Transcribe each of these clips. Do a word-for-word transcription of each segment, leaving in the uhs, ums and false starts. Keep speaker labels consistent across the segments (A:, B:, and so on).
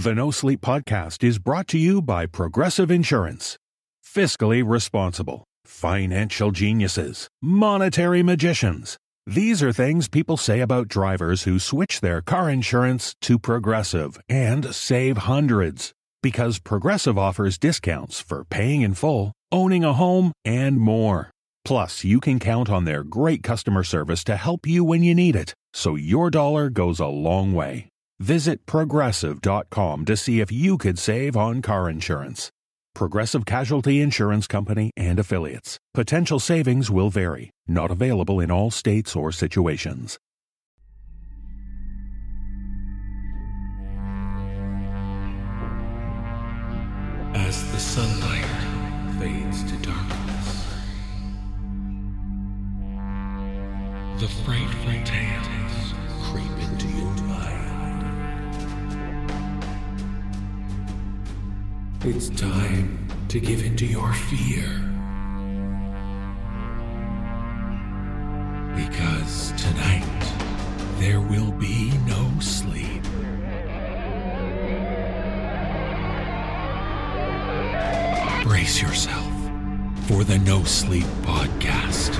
A: The No Sleep Podcast is brought to you by Progressive Insurance. Fiscally responsible, financial geniuses, monetary magicians. These are things people say about drivers who switch their car insurance to Progressive and save hundreds. Because Progressive offers discounts for paying in full, owning a home, and more. Plus, you can count on their great customer service to help you when you need it, so your dollar goes a long way. Visit progressive dot com to see if you could save on car insurance. Progressive Casualty Insurance Company and Affiliates. Potential savings will vary. Not available in all states or situations.
B: As the sunlight fades to darkness, the frightful tales creep into your mind. It's time to give in to your fear. Because tonight, there will be no sleep. Brace yourself for the No Sleep Podcast.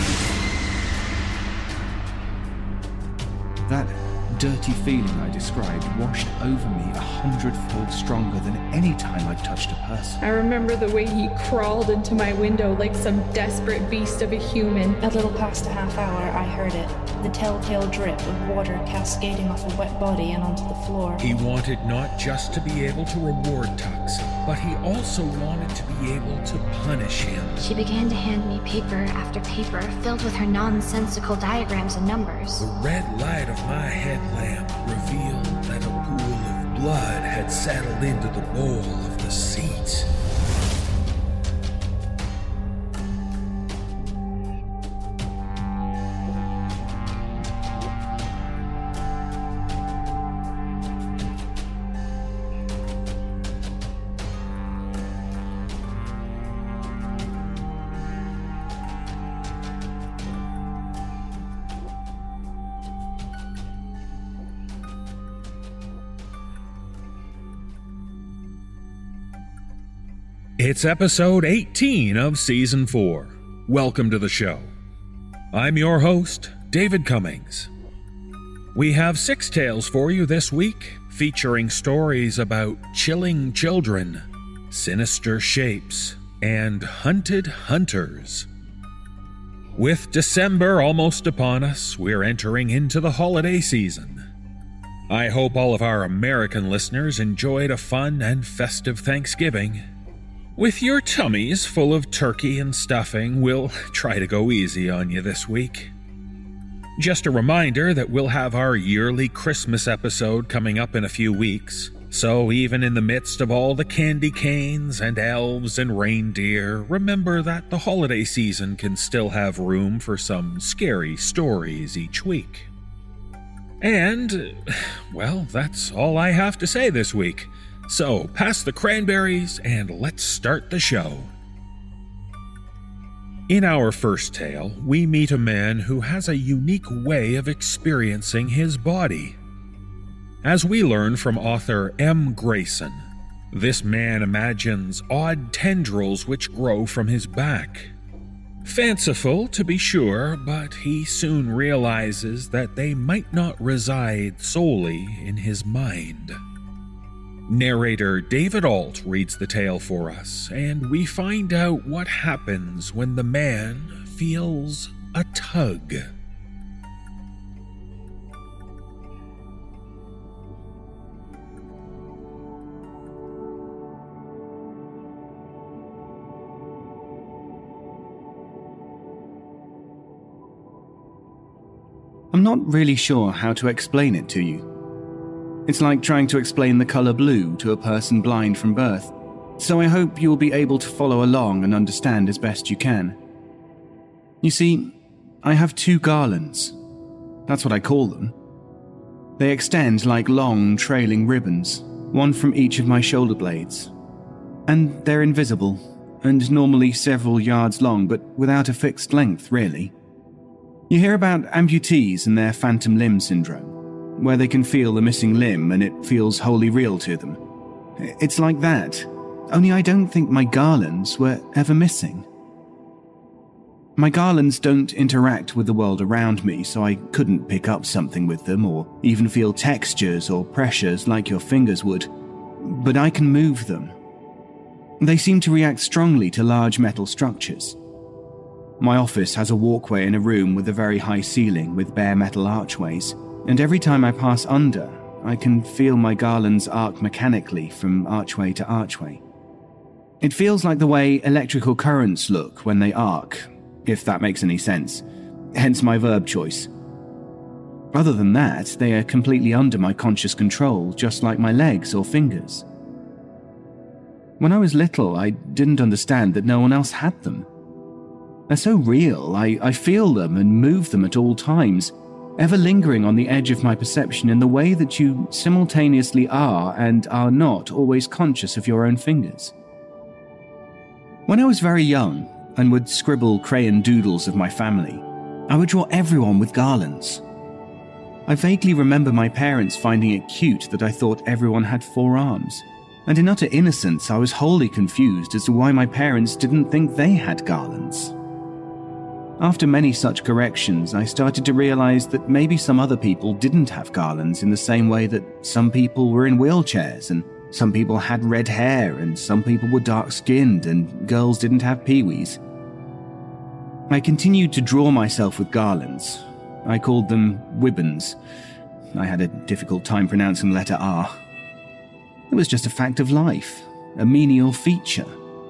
C: That dirty feeling I described washed over me a hundredfold stronger than any time I'd touched a person.
D: I remember the way he crawled into my window like some desperate beast of a human.
E: A little past a half hour, I heard it. The telltale drip of water cascading off a wet body and onto the floor.
B: He wanted not just to be able to reward Tux, but he also wanted to be able to punish him.
F: She began to hand me paper after paper filled with her nonsensical diagrams and numbers.
B: The red light of my headlamp revealed that a pool of blood had settled into the bowl of the seat. It's episode eighteen of season four. Welcome to the show. I'm your host, David Cummings. We have six tales for you this week, featuring stories about chilling children, sinister shapes, and hunted hunters. With December almost upon us, we're entering into the holiday season. I hope all of our American listeners enjoyed a fun and festive Thanksgiving. With your tummies full of turkey and stuffing, we'll try to go easy on you this week. Just a reminder that we'll have our yearly Christmas episode coming up in a few weeks, so even in the midst of all the candy canes and elves and reindeer, remember that the holiday season can still have room for some scary stories each week. And, well, that's all I have to say this week. So, pass the cranberries and let's start the show. In our first tale, we meet a man who has a unique way of experiencing his body. As we learn from author M. Grayson, this man imagines odd tendrils which grow from his back. Fanciful, to be sure, but he soon realizes that they might not reside solely in his mind. Narrator David Alt reads the tale for us, and we find out what happens when the man feels a tug.
C: I'm not really sure how to explain it to you. It's like trying to explain the color blue to a person blind from birth, so I hope you'll be able to follow along and understand as best you can. You see, I have two garlands. That's what I call them. They extend like long, trailing ribbons, one from each of my shoulder blades. And they're invisible, and normally several yards long, but without a fixed length, really. You hear about amputees and their phantom limb syndrome. where they can feel the missing limb and it feels wholly real to them. It's like that, only I don't think my garlands were ever missing. My garlands don't interact with the world around me, so I couldn't pick up something with them or even feel textures or pressures like your fingers would. But I can move them. They seem to react strongly to large metal structures. My office has a walkway in a room with a very high ceiling with bare metal archways, and every time I pass under, I can feel my garlands arc mechanically from archway to archway. It feels like the way electrical currents look when they arc, if that makes any sense, hence my verb choice. Other than that, they are completely under my conscious control, just like my legs or fingers. When I was little, I didn't understand that no one else had them. They're so real, I, I feel them and move them at all times, ever lingering on the edge of my perception in the way that you simultaneously are and are not always conscious of your own fingers. When I was very young and would scribble crayon doodles of my family, I would draw everyone with garlands. I vaguely remember my parents finding it cute that I thought everyone had four arms, and in utter innocence I was wholly confused as to why my parents didn't think they had garlands. After many such corrections, I started to realize that maybe some other people didn't have garlands in the same way that some people were in wheelchairs and some people had red hair and some people were dark-skinned and girls didn't have peewees. I continued to draw myself with garlands. I called them wibbons. I had a difficult time pronouncing the letter R. It was just a fact of life, a menial feature.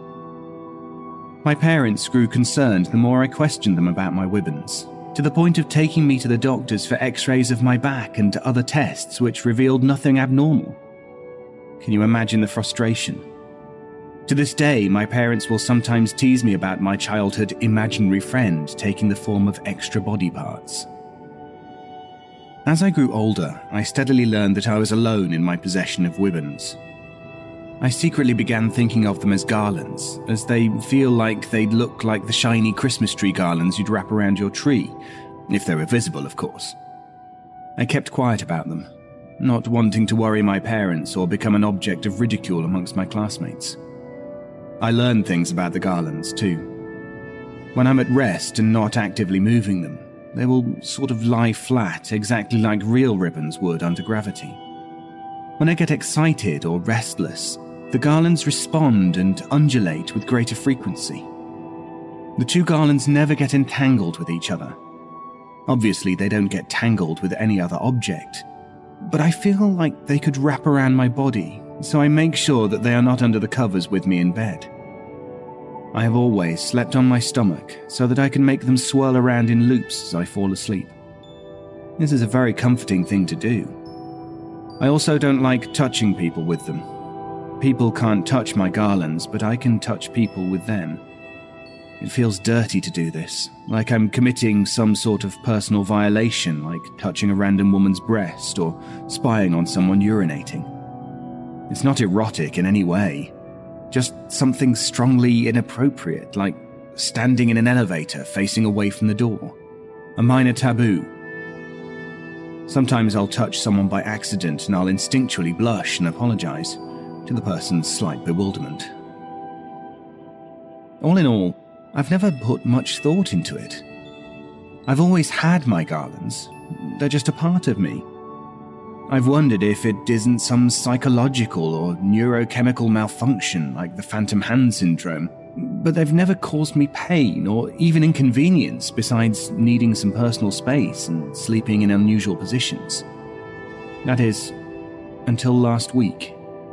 C: My parents grew concerned the more I questioned them about my wibbons, to the point of taking me to the doctors for x-rays of my back and other tests which revealed nothing abnormal. Can you imagine the frustration? To this day, my parents will sometimes tease me about my childhood imaginary friend taking the form of extra body parts. As I grew older, I steadily learned that I was alone in my possession of wibbons. I secretly began thinking of them as garlands, as they feel like they'd look like the shiny Christmas tree garlands you'd wrap around your tree, if they were visible, of course. I kept quiet about them, not wanting to worry my parents or become an object of ridicule amongst my classmates. I learned things about the garlands, too. When I'm at rest and not actively moving them, they will sort of lie flat, exactly like real ribbons would under gravity. When I get excited or restless, the garlands respond and undulate with greater frequency. The two garlands never get entangled with each other. Obviously, they don't get tangled with any other object, but I feel like they could wrap around my body, so I make sure that they are not under the covers with me in bed. I have always slept on my stomach so that I can make them swirl around in loops as I fall asleep. This is a very comforting thing to do. I also don't like touching people with them. People can't touch my garlands, but I can touch people with them. It feels dirty to do this, like I'm committing some sort of personal violation, like touching a random woman's breast or spying on someone urinating. It's not erotic in any way, just something strongly inappropriate, like standing in an elevator facing away from the door. A minor taboo. Sometimes I'll touch someone by accident and I'll instinctually blush and apologize, to the person's slight bewilderment. All in all, I've never put much thought into it. I've always had my garlands. They're just a part of me. I've wondered if it isn't some psychological or neurochemical malfunction like the phantom hand syndrome, but they've never caused me pain or even inconvenience besides needing some personal space and sleeping in unusual positions. That is, until last week.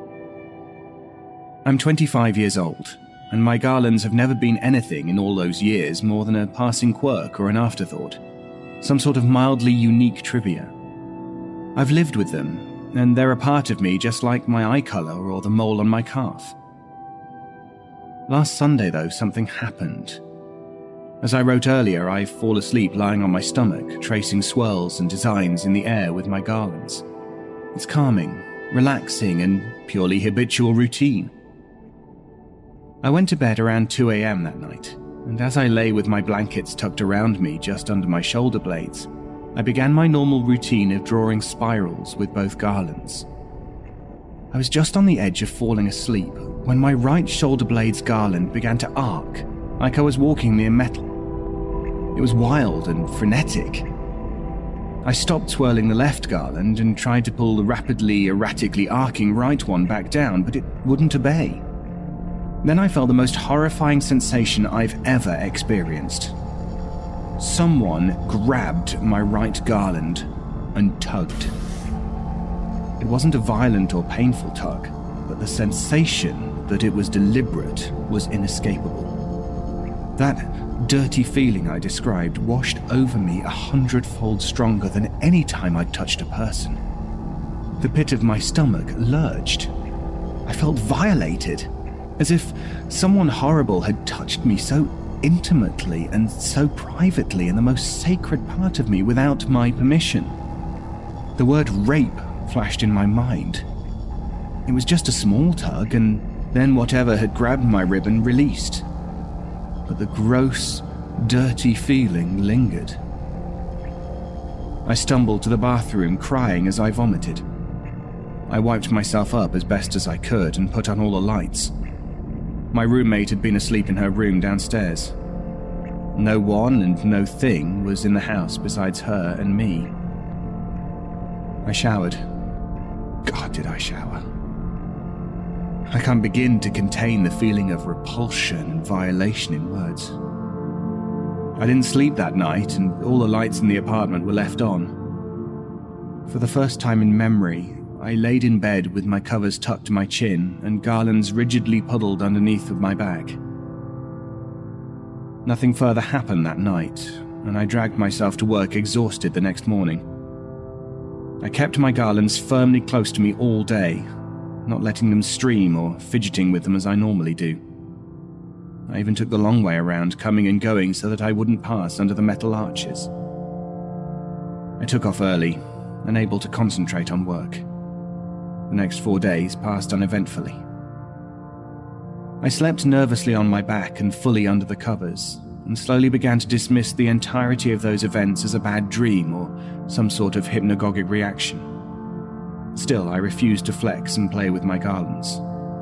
C: I'm twenty-five years old, and my garlands have never been anything in all those years more than a passing quirk or an afterthought, some sort of mildly unique trivia. I've lived with them, and they're a part of me just like my eye colour or the mole on my calf. Last Sunday, though, something happened. As I wrote earlier, I fall asleep lying on my stomach, tracing swirls and designs in the air with my garlands. It's calming, relaxing, and purely habitual routine. I went to bed around two a.m. that night, and as I lay with my blankets tucked around me just under my shoulder blades, I began my normal routine of drawing spirals with both garlands. I was just on the edge of falling asleep when my right shoulder blade's garland began to arc, like I was walking near metal. It was wild and frenetic. I stopped twirling the left garland and tried to pull the rapidly, erratically arcing right one back down, but it wouldn't obey. Then I felt the most horrifying sensation I've ever experienced. Someone grabbed my right garland and tugged. It wasn't a violent or painful tug, but the sensation that it was deliberate was inescapable. That dirty feeling I described washed over me a hundredfold stronger than any time I'd touched a person. The pit of my stomach lurched. I felt violated, as if someone horrible had touched me so intimately and so privately in the most sacred part of me without my permission. The word rape flashed in my mind. It was just a small tug, and then whatever had grabbed my ribbon released. But the gross, dirty feeling lingered. I stumbled to the bathroom, crying as I vomited. I wiped myself up as best as I could and put on all the lights. My roommate had been asleep in her room downstairs. No one and no thing was in the house besides her and me. I showered. God, did I shower. I can't begin to contain the feeling of repulsion and violation in words. I didn't sleep that night, and all the lights in the apartment were left on. For the first time in memory, I laid in bed with my covers tucked to my chin and garlands rigidly puddled underneath of my back. Nothing further happened that night, and I dragged myself to work exhausted the next morning. I kept my garlands firmly close to me all day, not letting them stream or fidgeting with them as I normally do. I even took the long way around, coming and going so that I wouldn't pass under the metal arches. I took off early, unable to concentrate on work. The next four days passed uneventfully. I slept nervously on my back and fully under the covers, and slowly began to dismiss the entirety of those events as a bad dream or some sort of hypnagogic reaction. Still, I refused to flex and play with my garlands.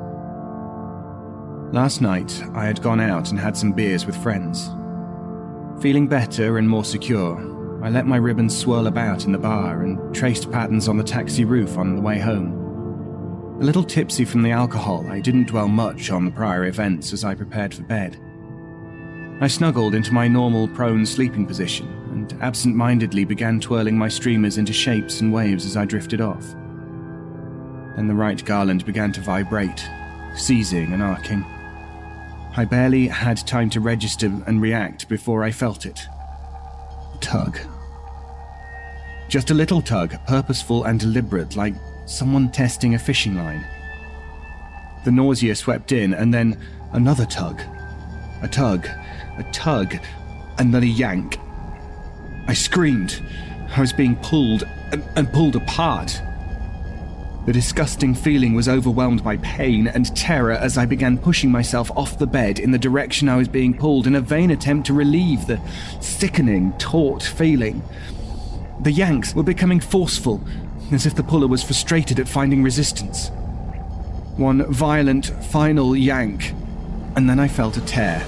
C: Last night, I had gone out and had some beers with friends. Feeling better and more secure, I let my ribbons swirl about in the bar and traced patterns on the taxi roof on the way home. A little tipsy from the alcohol, I didn't dwell much on the prior events as I prepared for bed. I snuggled into my normal prone sleeping position and absent-mindedly began twirling my streamers into shapes and waves as I drifted off. Then the right garland began to vibrate, seizing and arcing. I barely had time to register and react before I felt it. A tug. Just a little tug, purposeful and deliberate, like someone testing a fishing line. The nausea swept in, and then another tug. A tug, a tug, and then a yank. I screamed. I was being pulled and, and pulled apart. The disgusting feeling was overwhelmed by pain and terror as I began pushing myself off the bed in the direction I was being pulled in a vain attempt to relieve the sickening, taut feeling. The yanks were becoming forceful, as if the puller was frustrated at finding resistance. One violent, final yank, and then I felt a tear.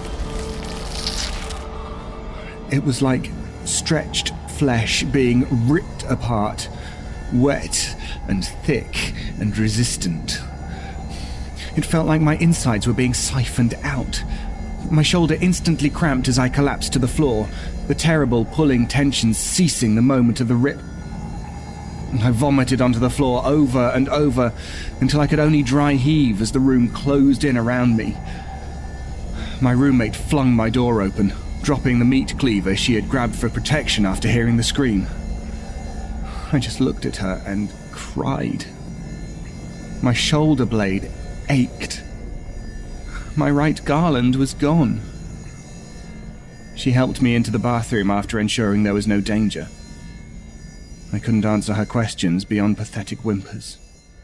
C: It was like stretched flesh being ripped apart, wet and thick and resistant. It felt like my insides were being siphoned out. My shoulder instantly cramped as I collapsed to the floor, the terrible pulling tension ceasing the moment of the rip. I vomited onto the floor over and over until I could only dry heave as the room closed in around me. My roommate flung my door open, dropping the meat cleaver she had grabbed for protection after hearing the scream. I just looked at her and cried. My shoulder blade ached. My right garland was gone. She helped me into the bathroom after ensuring there was no danger. I couldn't answer her questions beyond pathetic whimpers.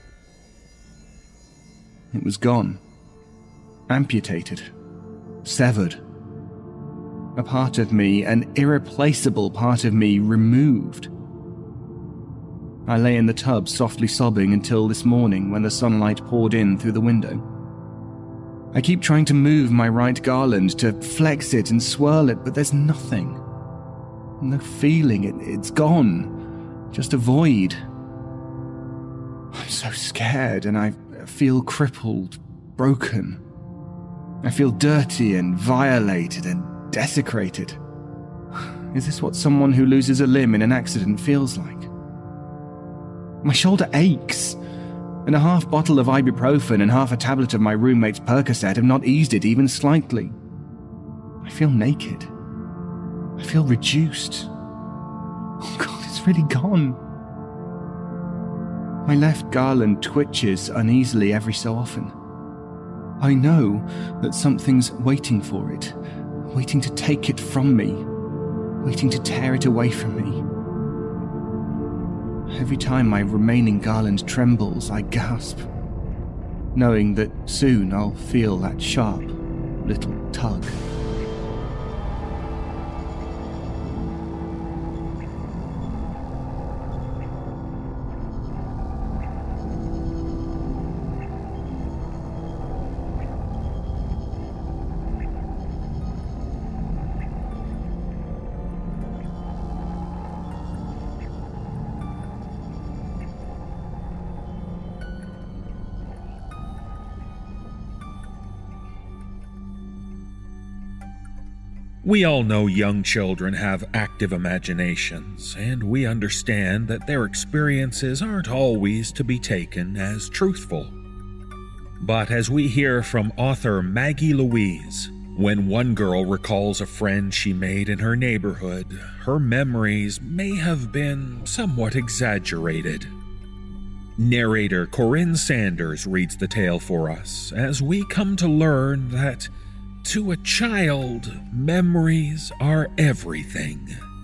C: It was gone. Amputated. Severed. A part of me, an irreplaceable part of me, removed. I lay in the tub softly sobbing until this morning when the sunlight poured in through the window. I keep trying to move my right garland, to flex it and swirl it, but there's nothing. No feeling, it, it's gone. Just a void. I'm so scared and I feel crippled, broken. I feel dirty and violated and desecrated. Is this what someone who loses a limb in an accident feels like? My shoulder aches, and a half bottle of ibuprofen and half a tablet of my roommate's Percocet have not eased it even slightly. I feel naked. I feel reduced. Oh God, it's really gone. My left garland twitches uneasily every so often. I know that something's waiting for it, waiting to take it from me, waiting to tear it away from me. Every time my remaining garland trembles, I gasp, knowing that soon I'll feel that sharp little tug.
B: We all know young children have active imaginations, and we understand that their experiences aren't always to be taken as truthful. But as we hear from author Maggie Louise, when one girl recalls a friend she made in her neighborhood, her memories may have been somewhat exaggerated. Narrator Corinne Sanders reads the tale for us as we come to learn that to a child, memories are everything.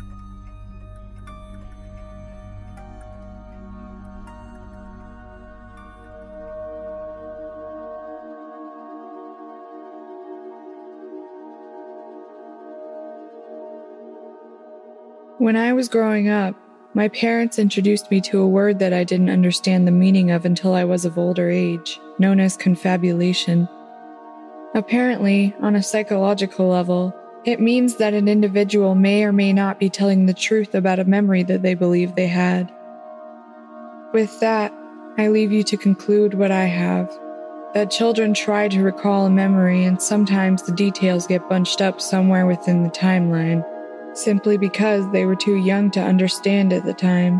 D: When I was growing up, my parents introduced me to a word that I didn't understand the meaning of until I was of older age, known as confabulation. Apparently, on a psychological level, it means that an individual may or may not be telling the truth about a memory that they believe they had. With that, I leave you to conclude what I have, that children try to recall a memory and sometimes the details get bunched up somewhere within the timeline, simply because they were too young to understand at the time.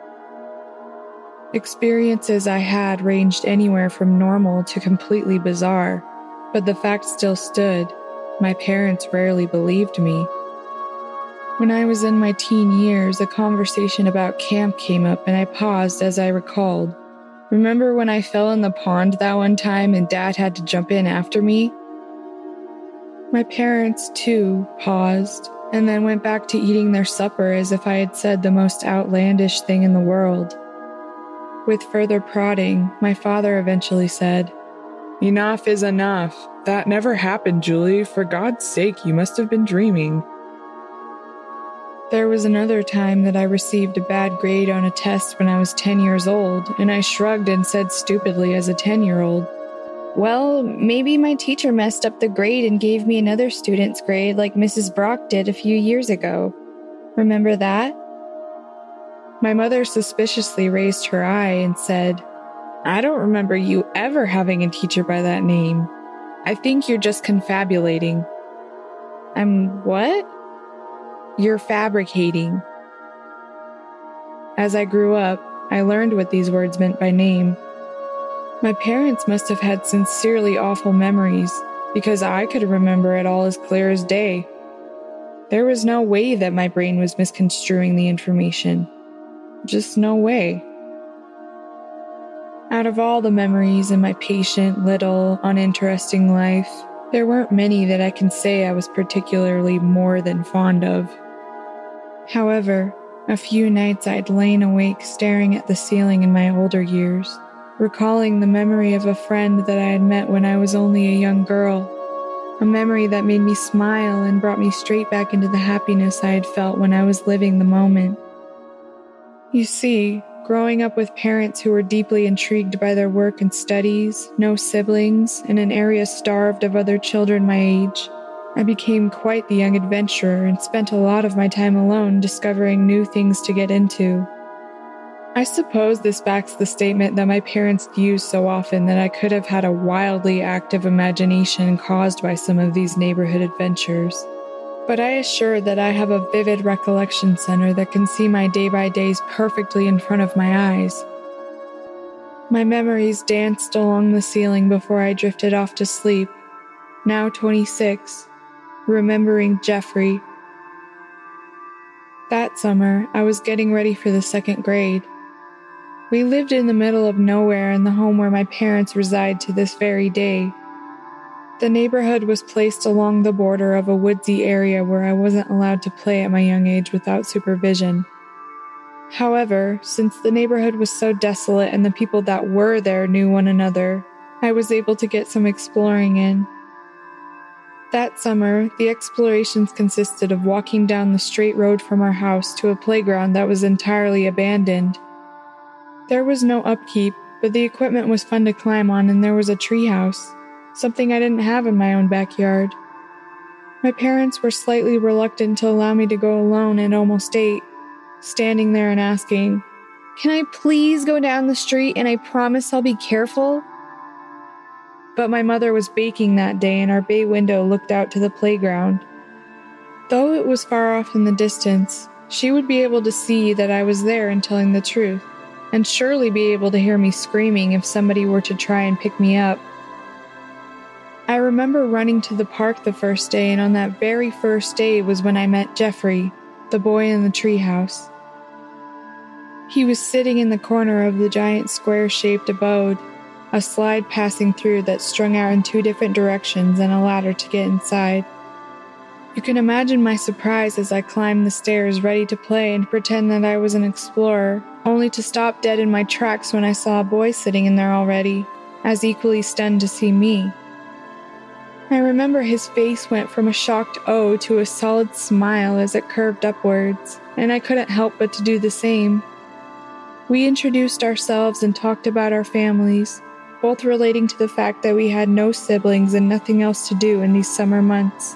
D: Experiences I had ranged anywhere from normal to completely bizarre. But the fact still stood. My parents rarely believed me. When I was in my teen years, a conversation about camp came up and I paused as I recalled. Remember when I fell in the pond that one time and Dad had to jump in after me? My parents, too, paused and then went back to eating their supper as if I had said the most outlandish thing in the world. With further prodding, my father eventually said, "Enough is enough. That never happened, Julie. For God's sake, you must have been dreaming." There was another time that I received a bad grade on a test when I was ten years old, and I shrugged and said stupidly as a ten-year-old, "Well, maybe my teacher messed up the grade and gave me another student's grade like Missus Brock did a few years ago. Remember that?" My mother suspiciously raised her eye and said, "I don't remember you ever having a teacher by that name. I think you're just confabulating." "I'm what?" "You're fabricating." As I grew up, I learned what these words meant by name. My parents must have had sincerely awful memories, because I could remember it all as clear as day. There was no way that my brain was misconstruing the information. Just no way. Out of all the memories in my patient, little, uninteresting life, there weren't many that I can say I was particularly more than fond of. However, a few nights I'd lain awake staring at the ceiling in my older years, recalling the memory of a friend that I had met when I was only a young girl. a memory that made me smile and brought me straight back into the happiness I had felt when I was living the moment. You see, growing up with parents who were deeply intrigued by their work and studies, no siblings, in an area starved of other children my age, I became quite the young adventurer and spent a lot of my time alone discovering new things to get into. I suppose this backs the statement that my parents used so often that I could have had a wildly active imagination caused by some of these neighborhood adventures. But I assure that I have a vivid recollection center that can see my day-by-days perfectly in front of my eyes. My memories danced along the ceiling before I drifted off to sleep, now twenty-six, remembering Jeffrey. That summer, I was getting ready for the second grade. We lived in the middle of nowhere in the home where my parents reside to this very day. The neighborhood was placed along the border of a woodsy area where I wasn't allowed to play at my young age without supervision. However, since the neighborhood was so desolate and the people that were there knew one another, I was able to get some exploring in. That summer, the explorations consisted of walking down the straight road from our house to a playground that was entirely abandoned. There was no upkeep, but the equipment was fun to climb on, and there was a treehouse, something I didn't have in my own backyard. My parents were slightly reluctant to allow me to go alone at almost eight, standing there and asking, "Can I please go down the street and I promise I'll be careful?" But my mother was baking that day and our bay window looked out to the playground. Though it was far off in the distance, she would be able to see that I was there and telling the truth, and surely be able to hear me screaming if somebody were to try and pick me up. I remember running to the park the first day, and on that very first day was when I met Jeffrey, the boy in the treehouse. He was sitting in the corner of the giant square-shaped abode, a slide passing through that strung out in two different directions and a ladder to get inside. You can imagine my surprise as I climbed the stairs ready to play and pretend that I was an explorer, only to stop dead in my tracks when I saw a boy sitting in there already, as equally stunned to see me. I remember his face went from a shocked "oh" to a solid smile as it curved upwards, and I couldn't help but to do the same. We introduced ourselves and talked about our families, both relating to the fact that we had no siblings and nothing else to do in these summer months.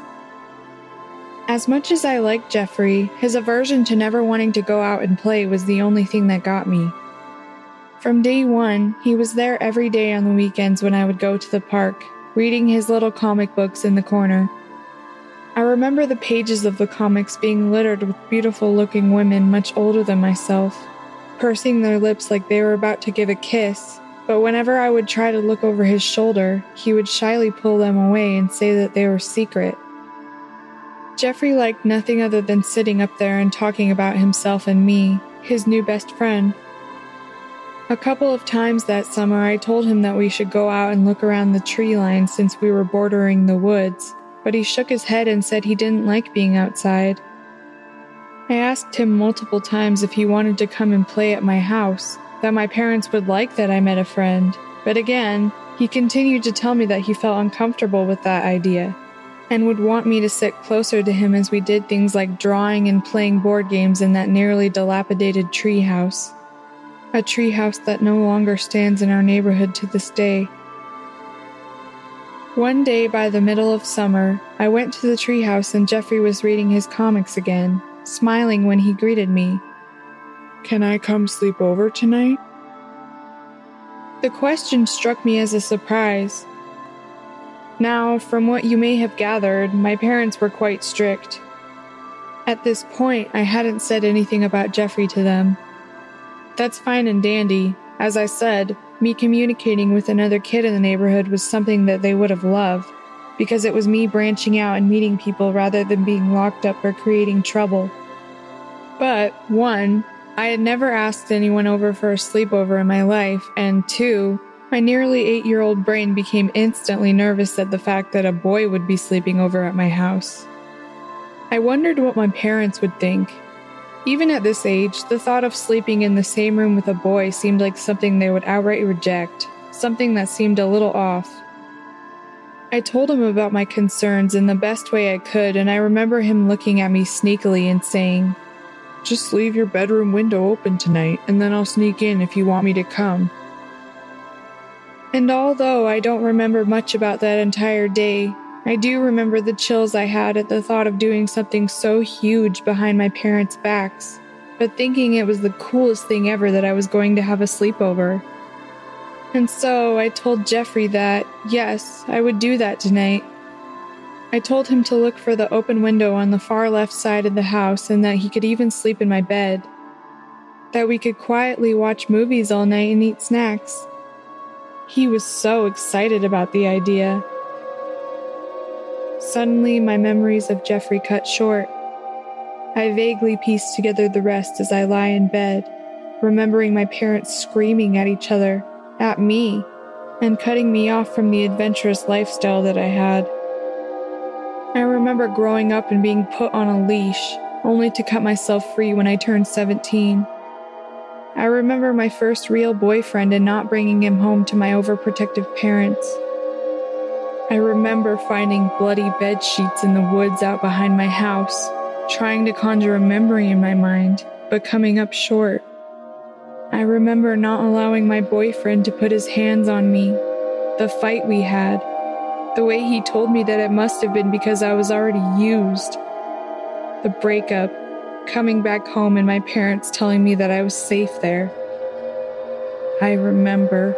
D: As much as I liked Jeffrey, his aversion to never wanting to go out and play was the only thing that got me. From day one, he was there every day on the weekends when I would go to the park, reading his little comic books in the corner. I remember the pages of the comics being littered with beautiful-looking women much older than myself, pursing their lips like they were about to give a kiss, but whenever I would try to look over his shoulder, he would shyly pull them away and say that they were secret. Jeffrey liked nothing other than sitting up there and talking about himself and me, his new best friend. A couple of times that summer I told him that we should go out and look around the tree line since we were bordering the woods, but he shook his head and said he didn't like being outside. I asked him multiple times if he wanted to come and play at my house, that my parents would like that I met a friend, but again, he continued to tell me that he felt uncomfortable with that idea, and would want me to sit closer to him as we did things like drawing and playing board games in that nearly dilapidated treehouse. A treehouse that no longer stands in our neighborhood to this day. One day by the middle of summer, I went to the treehouse and Jeffrey was reading his comics again, smiling when he greeted me. "Can I come sleep over tonight?" The question struck me as a surprise. Now, from what you may have gathered, my parents were quite strict. At this point, I hadn't said anything about Jeffrey to them. That's fine and dandy. As I said, me communicating with another kid in the neighborhood was something that they would have loved, because it was me branching out and meeting people rather than being locked up or creating trouble. But, one, I had never asked anyone over for a sleepover in my life, and two, my nearly eight-year-old brain became instantly nervous at the fact that a boy would be sleeping over at my house. I wondered what my parents would think. Even at this age, the thought of sleeping in the same room with a boy seemed like something they would outright reject, something that seemed a little off. I told him about my concerns in the best way I could, and I remember him looking at me sneakily and saying, "Just leave your bedroom window open tonight, and then I'll sneak in if you want me to come." And although I don't remember much about that entire day, I do remember the chills I had at the thought of doing something so huge behind my parents' backs, but thinking it was the coolest thing ever that I was going to have a sleepover. And so I told Jeffrey that, yes, I would do that tonight. I told him to look for the open window on the far left side of the house and that he could even sleep in my bed. That we could quietly watch movies all night and eat snacks. He was so excited about the idea. Suddenly, my memories of Jeffrey cut short. I vaguely pieced together the rest as I lie in bed, remembering my parents screaming at each other, at me, and cutting me off from the adventurous lifestyle that I had. I remember growing up and being put on a leash, only to cut myself free when I turned seventeen. I remember my first real boyfriend and not bringing him home to my overprotective parents. I remember finding bloody bed sheets in the woods out behind my house, trying to conjure a memory in my mind, but coming up short. I remember not allowing my boyfriend to put his hands on me, the fight we had, the way he told me that it must have been because I was already used, the breakup, coming back home and my parents telling me that I was safe there. I remember.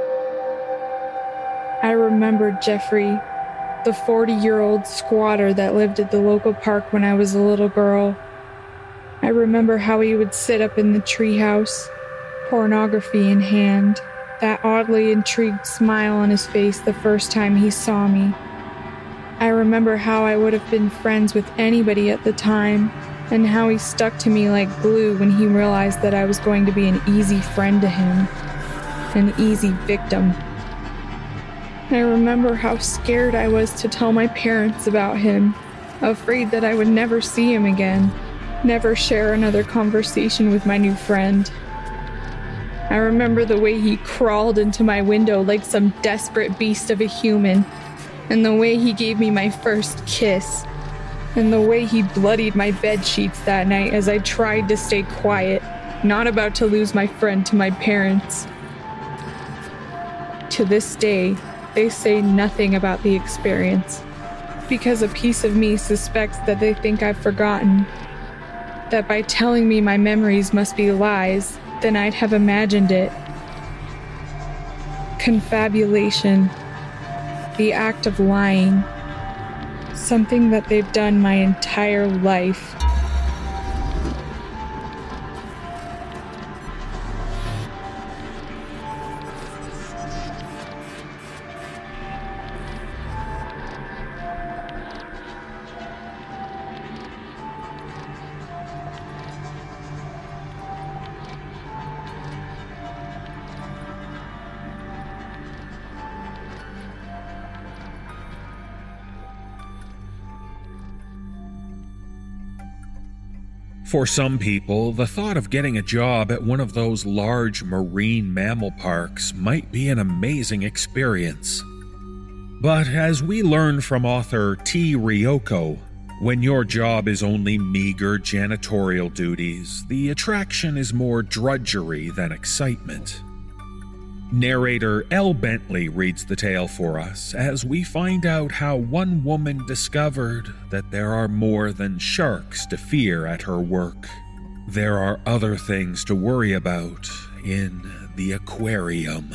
D: I remember Jeffrey, the forty-year-old squatter that lived at the local park when I was a little girl. I remember how he would sit up in the treehouse, pornography in hand, that oddly intrigued smile on his face the first time he saw me. I remember how I would have been friends with anybody at the time, and how he stuck to me like glue when he realized that I was going to be an easy friend to him, an easy victim. I remember how scared I was to tell my parents about him, afraid that I would never see him again, never share another conversation with my new friend. I remember the way he crawled into my window like some desperate beast of a human, and the way he gave me my first kiss, and the way he bloodied my bed sheets that night as I tried to stay quiet, not about to lose my friend to my parents. To this day, they say nothing about the experience, because a piece of me suspects that they think I've forgotten, that by telling me my memories must be lies, then I'd have imagined it. Confabulation, the act of lying, something that they've done my entire life.
B: For some people, the thought of getting a job at one of those large marine mammal parks might be an amazing experience. But as we learn from author T. Ryoko, when your job is only meager janitorial duties, the attraction is more drudgery than excitement. Narrator Elle Bentley reads the tale for us as we find out how one woman discovered that there are more than sharks to fear at her work. There are other things to worry about in the aquarium.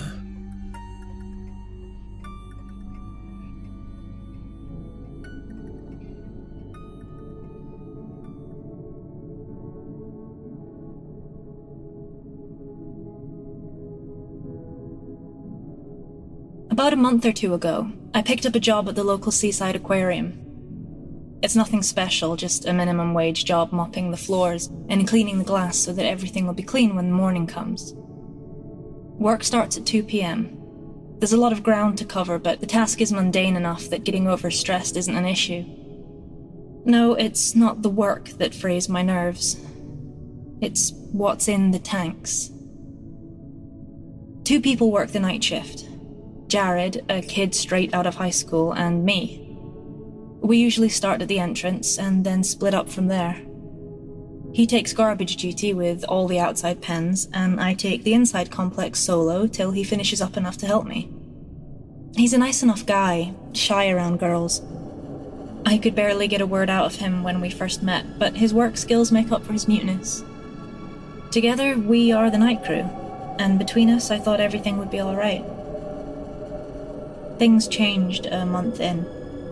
E: About a month or two ago, I picked up a job at the local seaside aquarium. It's nothing special, just a minimum wage job mopping the floors and cleaning the glass so that everything will be clean when the morning comes. Work starts at two p.m. There's a lot of ground to cover, but the task is mundane enough that getting overstressed isn't an issue. No, it's not the work that frays my nerves. It's what's in the tanks. Two people work the night shift. Jared, a kid straight out of high school, and me. We usually start at the entrance and then split up from there. He takes garbage duty with all the outside pens, and I take the inside complex solo till he finishes up enough to help me. He's a nice enough guy, shy around girls. I could barely get a word out of him when we first met, but his work skills make up for his muteness. Together, we are the night crew, and between us I thought everything would be alright. Things changed a month in.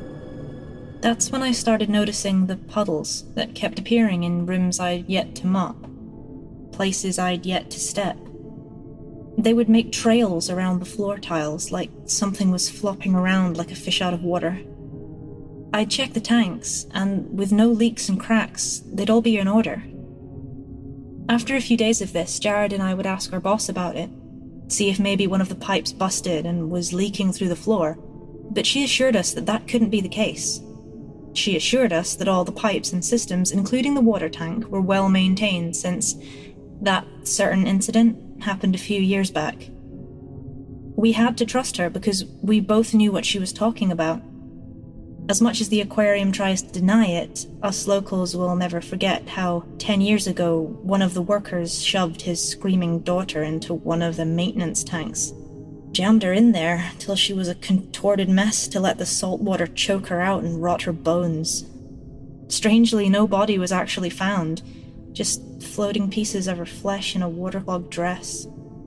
E: That's when I started noticing the puddles that kept appearing in rooms I'd yet to mop, places I'd yet to step. They would make trails around the floor tiles, like something was flopping around like a fish out of water. I'd check the tanks, and with no leaks and cracks, they'd all be in order. After a few days of this, Jared and I would ask our boss about it, see if maybe one of the pipes busted and was leaking through the floor, but she assured us that that couldn't be the case. She assured us that all the pipes and systems, including the water tank, were well maintained since that certain incident happened a few years back. We had to trust her because we both knew what she was talking about. As much as the aquarium tries to deny it, us locals will never forget how ten years ago one of the workers shoved his screaming daughter into one of the maintenance tanks. Jammed her in there till she was a contorted mess to let the salt water choke her out and rot her bones. Strangely, no body was actually found, just floating pieces of her flesh in a waterlogged dress.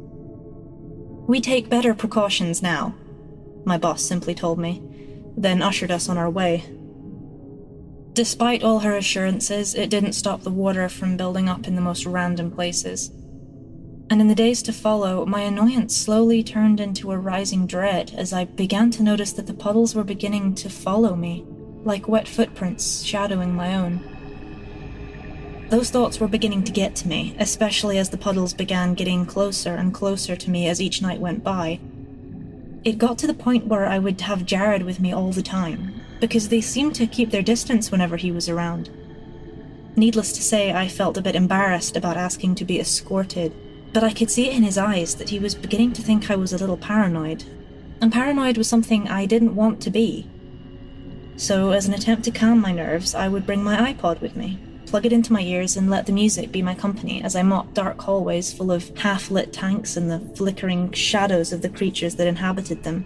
E: "We take better precautions now," my boss simply told me, then ushered us on our way. Despite all her assurances, it didn't stop the water from building up in the most random places. And in the days to follow, my annoyance slowly turned into a rising dread as I began to notice that the puddles were beginning to follow me, like wet footprints shadowing my own. Those thoughts were beginning to get to me, especially as the puddles began getting closer and closer to me as each night went by. It got to the point where I would have Jared with me all the time, because they seemed to keep their distance whenever he was around. Needless to say, I felt a bit embarrassed about asking to be escorted, but I could see it in his eyes that he was beginning to think I was a little paranoid. And paranoid was something I didn't want to be. So, as an attempt to calm my nerves, I would bring my iPod with me, plug it into my ears and let the music be my company as I mopped dark hallways full of half-lit tanks and the flickering shadows of the creatures that inhabited them.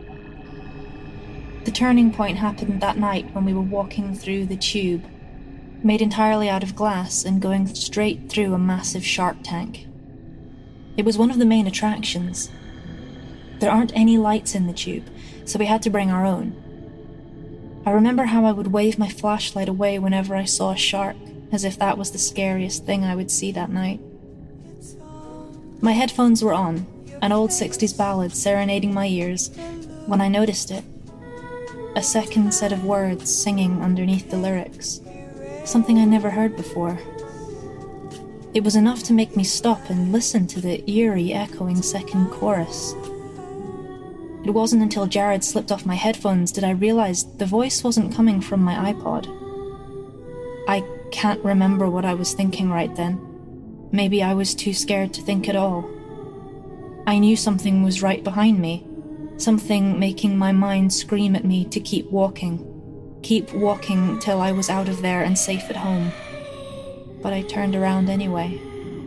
E: The turning point happened that night when we were walking through the tube, made entirely out of glass and going straight through a massive shark tank. It was one of the main attractions. There aren't any lights in the tube, so we had to bring our own. I remember how I would wave my flashlight away whenever I saw a shark, as if that was the scariest thing I would see that night. My headphones were on, an old sixties ballad serenading my ears, when I noticed it. A second set of words singing underneath the lyrics, something I never heard before. It was enough to make me stop and listen to the eerie, echoing second chorus. It wasn't until Jared slipped off my headphones did I realize the voice wasn't coming from my iPod. I can't remember what I was thinking right then. Maybe I was too scared to think at all. I knew something was right behind me, something making my mind scream at me to keep walking, keep walking till I was out of there and safe at home. But I turned around anyway.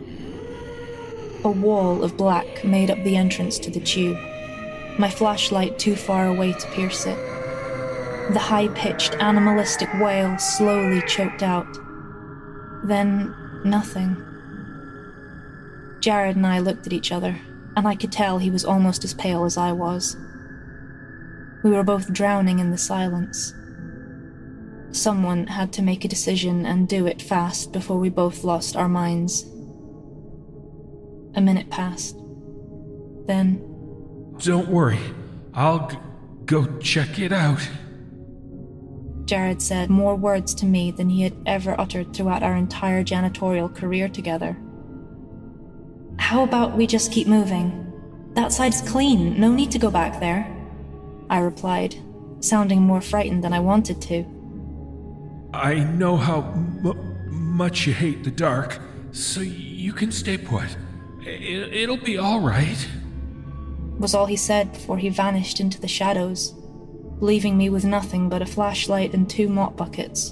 E: A wall of black made up the entrance to the tube, my flashlight too far away to pierce it. The high-pitched, animalistic wail slowly choked out. Then, nothing. Jared and I looked at each other, and I could tell he was almost as pale as I was. We were both drowning in the silence. Someone had to make a decision and do it fast before we both lost our minds. A minute passed. Then...
B: Don't worry. I'll g- go check it out.
E: Jared said more words to me than he had ever uttered throughout our entire janitorial career together. How about we just keep moving? That side's clean, no need to go back there, I replied, sounding more frightened than I wanted to.
B: I know how m- much you hate the dark, so you can stay put. I- it'll be all right.
E: was all he said before he vanished into the shadows, leaving me with nothing but a flashlight and two mop buckets.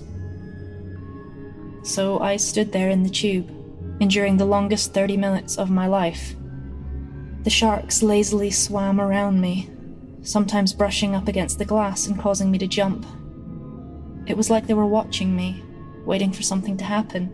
E: So I stood there in the tube, enduring the longest thirty minutes of my life. The sharks lazily swam around me, sometimes brushing up against the glass and causing me to jump. It was like they were watching me, waiting for something to happen.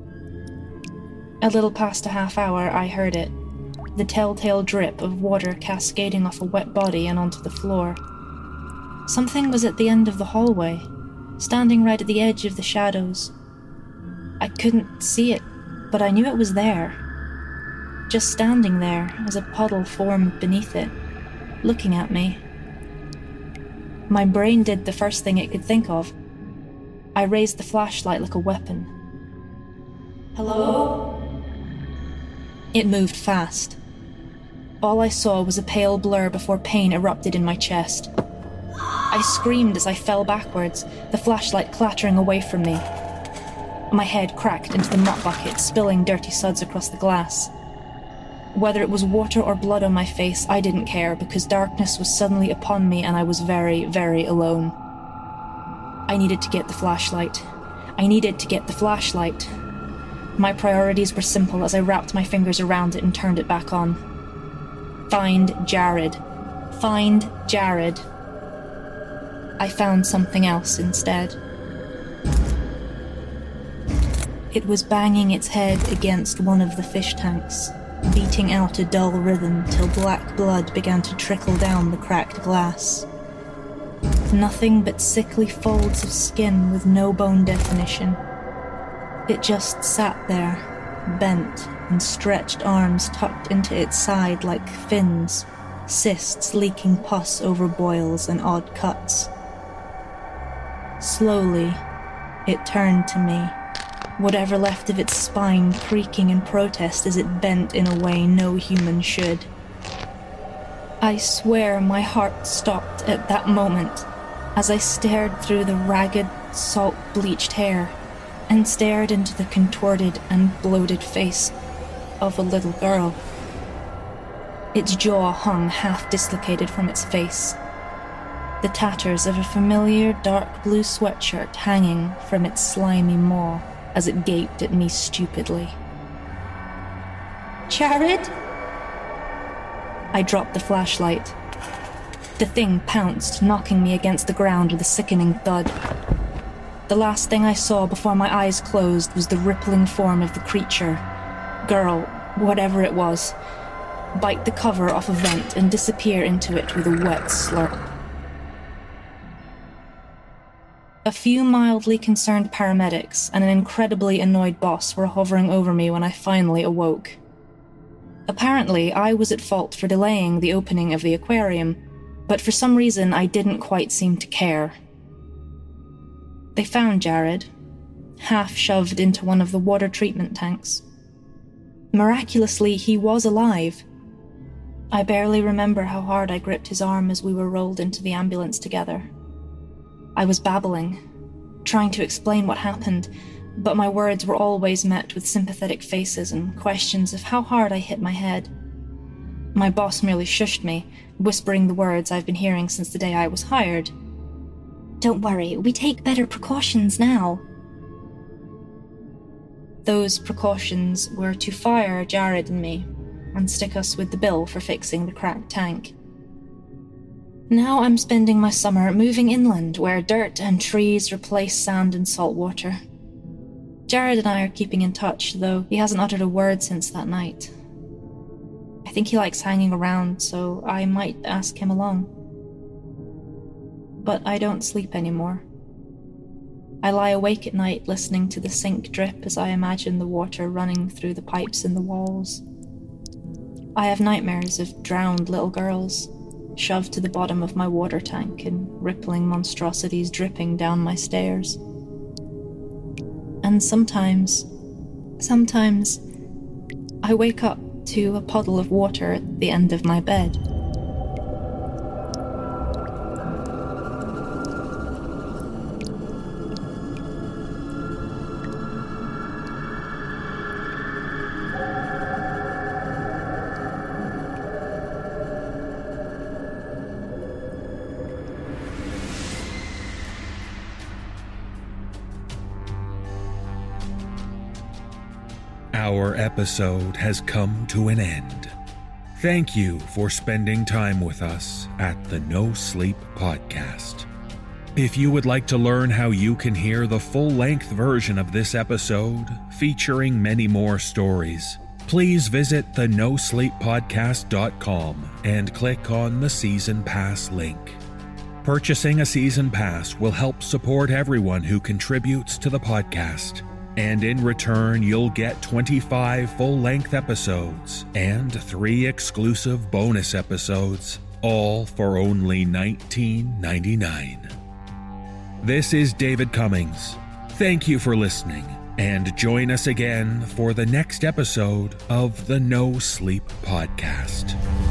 E: A little past a half hour, I heard it, the telltale drip of water cascading off a wet body and onto the floor. Something was at the end of the hallway, standing right at the edge of the shadows. I couldn't see it, but I knew it was there. Just standing there as a puddle formed beneath it, looking at me. My brain did the first thing it could think of. I raised the flashlight like a weapon. Hello? It moved fast. All I saw was a pale blur before pain erupted in my chest. I screamed as I fell backwards, the flashlight clattering away from me. My head cracked into the mop bucket, spilling dirty suds across the glass. Whether it was water or blood on my face, I didn't care, because darkness was suddenly upon me and I was very, very alone. I needed to get the flashlight. I needed to get the flashlight. My priorities were simple as I wrapped my fingers around it and turned it back on. Find Jared. Find Jared. I found something else instead. It was banging its head against one of the fish tanks, beating out a dull rhythm till black blood began to trickle down the cracked glass. Nothing but sickly folds of skin with no bone definition. It just sat there, bent and stretched arms tucked into its side like fins, cysts leaking pus over boils and odd cuts. Slowly, it turned to me, whatever left of its spine creaking in protest as it bent in a way no human should. I swear my heart stopped at that moment as I stared through the ragged, salt-bleached hair and stared into the contorted and bloated face of a little girl. Its jaw hung half-dislocated from its face, the tatters of a familiar dark blue sweatshirt hanging from its slimy maw as it gaped at me stupidly. Jared? I dropped the flashlight. The thing pounced, knocking me against the ground with a sickening thud. The last thing I saw before my eyes closed was the rippling form of the creature, girl, whatever it was, bite the cover off a vent and disappear into it with a wet slurp. A few mildly concerned paramedics and an incredibly annoyed boss were hovering over me when I finally awoke. Apparently, I was at fault for delaying the opening of the aquarium, but for some reason I didn't quite seem to care. They found Jared, half shoved into one of the water treatment tanks. Miraculously, he was alive. I barely remember how hard I gripped his arm as we were rolled into the ambulance together. I was babbling, trying to explain what happened, but my words were always met with sympathetic faces and questions of how hard I hit my head. My boss merely shushed me, whispering the words I've been hearing since the day I was hired. Don't worry, we take better precautions now. Those precautions were to fire Jared and me, and stick us with the bill for fixing the cracked tank. Now I'm spending my summer moving inland, where dirt and trees replace sand and salt water. Jared and I are keeping in touch, though he hasn't uttered a word since that night. I think he likes hanging around, so I might ask him along. But I don't sleep anymore. I lie awake at night listening to the sink drip as I imagine the water running through the pipes in the walls. I have nightmares of drowned little girls, shoved to the bottom of my water tank and rippling monstrosities dripping down my stairs. And sometimes, sometimes, I wake up to a puddle of water at the end of my bed.
B: Our episode has come to an end. Thank you for spending time with us at the No Sleep Podcast. If you would like to learn how you can hear the full-length version of this episode, featuring many more stories, please visit the no sleep podcast dot com and click on the Season Pass link. Purchasing a Season Pass will help support everyone who contributes to the podcast, and in return you'll get twenty-five full-length episodes and three exclusive bonus episodes, all for only nineteen ninety-nine dollars. This is David Cummings. Thank you for listening, and join us again for the next episode of the No Sleep Podcast.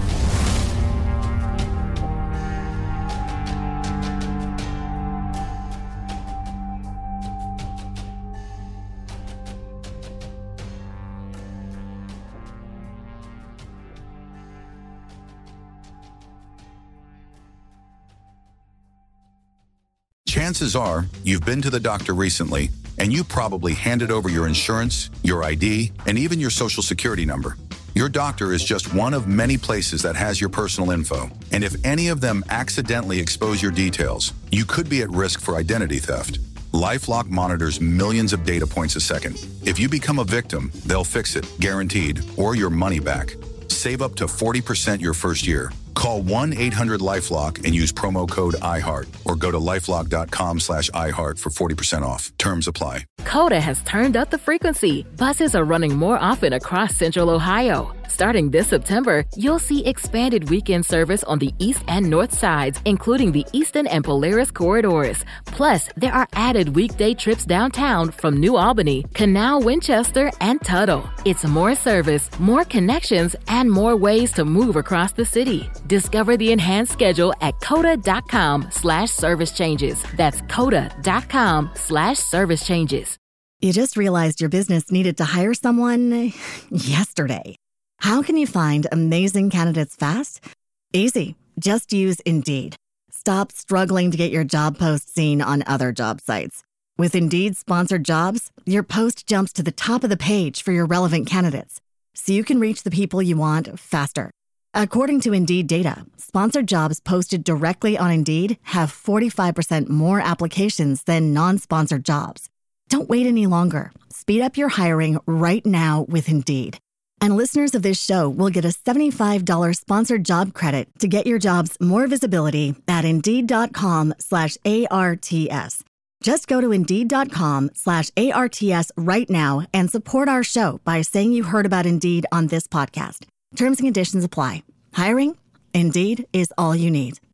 G: Chances are you've been to the doctor recently, and you probably handed over your insurance, your I D, and even your social security number. Your doctor is just one of many places that has your personal info, and if any of them accidentally expose your details, you could be at risk for identity theft. LifeLock monitors millions of data points a second. If you become a victim, they'll fix it, guaranteed, or your money back. Save up to forty percent your first year. Call one eight hundred LifeLock and use promo code iHeart, or go to lifelock.com slash iHeart for forty percent off. Terms apply.
H: Coda has turned up the frequency. Buses are running more often across Central Ohio. Starting this September, you'll see expanded weekend service on the east and north sides, including the Eastern and Polaris corridors. Plus, there are added weekday trips downtown from New Albany, Canal, Winchester, and Tuttle. It's more service, more connections, and more ways to move across the city. Discover the enhanced schedule at coda.com slash service changes. That's coda.com slash service changes.
I: You just realized your business needed to hire someone yesterday. How can you find amazing candidates fast? Easy. Just use Indeed. Stop struggling to get your job post seen on other job sites. With Indeed sponsored jobs, your post jumps to the top of the page for your relevant candidates, so you can reach the people you want faster. According to Indeed data, sponsored jobs posted directly on Indeed have forty-five percent more applications than non-sponsored jobs. Don't wait any longer. Speed up your hiring right now with Indeed. And listeners of this show will get a seventy-five dollars sponsored job credit to get your jobs more visibility at Indeed.com slash ARTS. Just go to Indeed.com slash ARTS right now and support our show by saying you heard about Indeed on this podcast. Terms and conditions apply. Hiring? Indeed is all you need.